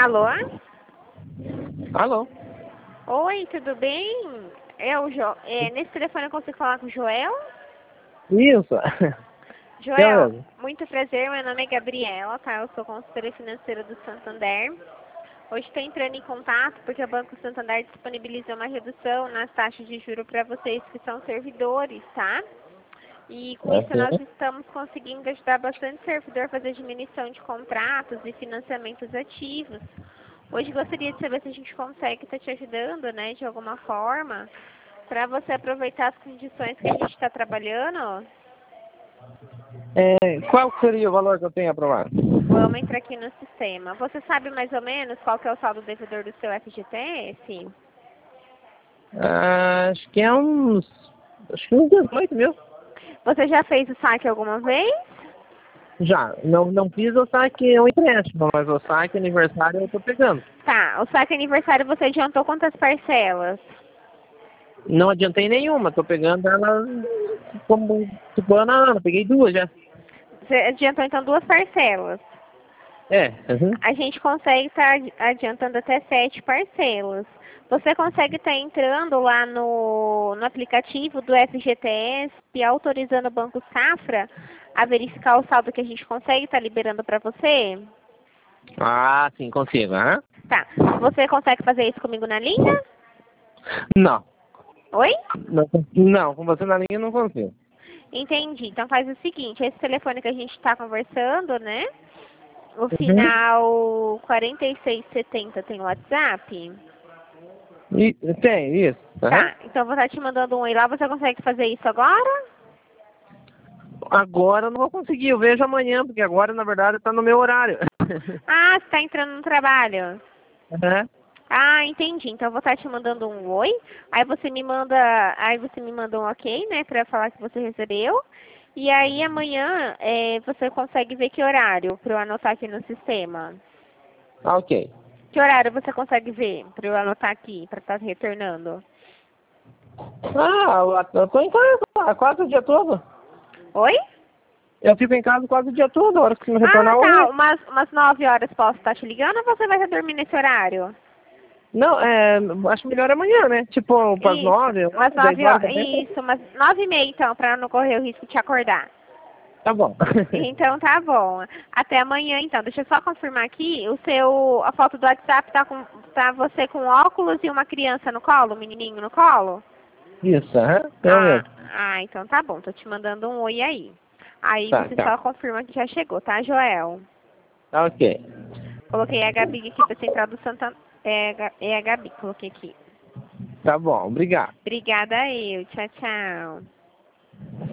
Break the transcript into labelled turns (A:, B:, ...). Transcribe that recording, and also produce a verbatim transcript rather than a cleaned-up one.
A: Alô?
B: Alô?
A: Oi, tudo bem? É o jo... é, nesse telefone eu consigo falar com o Joel?
B: Isso.
A: Joel,
B: Eu,
A: muito prazer, meu nome é Gabriela, tá? Eu sou consultora financeira do Santander. Hoje estou entrando em contato porque o Banco Santander disponibiliza uma redução nas taxas de juros para vocês que são servidores, tá? E com isso nós
B: ok.
A: estamos conseguindo ajudar bastante servidor a fazer diminuição de contratos e financiamentos ativos. Hoje gostaria de saber se a gente consegue estar te ajudando, né, de alguma forma, para você aproveitar as condições que a gente está trabalhando.
B: É, qual seria o valor que eu tenho aprovado?
A: Vamos entrar aqui no sistema. Você sabe mais ou menos qual que é o saldo devedor do seu F G T S?
B: Ah, acho que é uns. Acho que uns dezoito mil.
A: Você já fez o saque alguma vez?
B: Já. Não, não fiz o saque o empréstimo, mas o saque aniversário eu tô pegando.
A: Tá, o saque aniversário você adiantou quantas parcelas?
B: Não adiantei nenhuma, tô pegando ela como tipo ano a ano, peguei duas já.
A: Você adiantou então duas parcelas.
B: É. Uhum.
A: A gente consegue estar adiantando até sete parcelas. Você consegue estar entrando lá no, no aplicativo do F G T S e autorizando o Banco Safra a verificar o saldo que a gente consegue estar liberando para você?
B: Ah, sim, consigo. Aham.
A: Tá. Você consegue fazer isso comigo na linha?
B: Não.
A: Oi?
B: Não, não, com você na linha eu não consigo.
A: Entendi. Então faz o seguinte, esse telefone que a gente está conversando, né? O
B: Uhum.
A: final quarenta e seis setenta tem o WhatsApp?
B: E, tem, isso. Aham.
A: Tá, então vou estar te mandando um oi lá, você consegue fazer isso agora?
B: Agora eu não vou conseguir, eu vejo amanhã, porque agora, na verdade, tá no meu horário.
A: Ah, você tá entrando no trabalho.
B: Aham.
A: Ah, entendi. Então eu vou estar te mandando um oi, aí você me manda, aí você me manda um ok, né, pra falar que você recebeu. E aí amanhã é, você consegue ver que horário pra eu anotar aqui no sistema.
B: Ah, ok.
A: Que horário você consegue ver pra eu anotar aqui, pra estar retornando?
B: Ah, eu eu tô em casa quase o dia todo.
A: Oi?
B: Eu fico em casa quase o dia todo, a hora que você me retornar
A: Ah,
B: eu
A: tá.
B: vejo.
A: Umas, umas nove horas posso estar te ligando ou você vai estar dormindo nesse horário?
B: Não, é, acho melhor amanhã, né? Tipo, pras
A: Isso,
B: nove,
A: umas
B: nove, dez
A: nove
B: horas
A: horas.
B: também, tá?
A: Isso, umas nove e meia então, pra não correr o risco de te acordar.
B: Tá bom.
A: Então tá bom. Até amanhã então. Deixa eu só confirmar aqui. O seu, a foto do WhatsApp tá com, tá você com óculos e uma criança no colo, um menininho no colo?
B: Isso, aham, eu
A: Ah,
B: mesmo.
A: ah, então tá bom. Tô te mandando um oi aí. Aí
B: Tá,
A: você
B: tá.
A: só confirma que já chegou, tá, Joel?
B: Tá ok.
A: Coloquei a Gabi aqui da Central do Santa... É, Ga- é a Gabi, coloquei aqui.
B: Tá bom, obrigado.
A: Obrigada eu. Tchau, tchau.